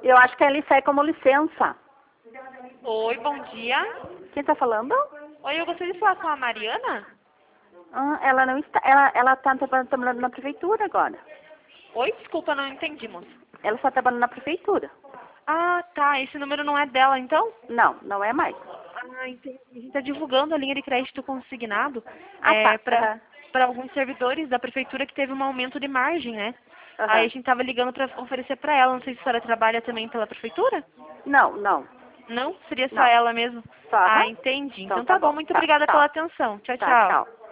Eu acho que ele sai como licença. Oi, bom dia. Quem tá falando? Oi, eu gostaria de falar com a Mariana. Ela não está. Ela tá trabalhando na prefeitura agora. Oi, desculpa, não entendi, moça. Ela está trabalhando na prefeitura. Ah, tá. Esse número não é dela, então? Não, não é mais. Ah, entendi. A gente está divulgando a linha de crédito consignado Tá. para alguns servidores da prefeitura que teve um aumento de margem, né? Aham. Aí a gente estava ligando para oferecer para ela. Não sei se a senhora trabalha também pela prefeitura? Não, não. Não? Seria só Não. ela mesmo? Só, aham. Ah, entendi. Então Então tá bom. Muito obrigada Tchau. pela atenção. Tchau, Tá, tchau. tchau.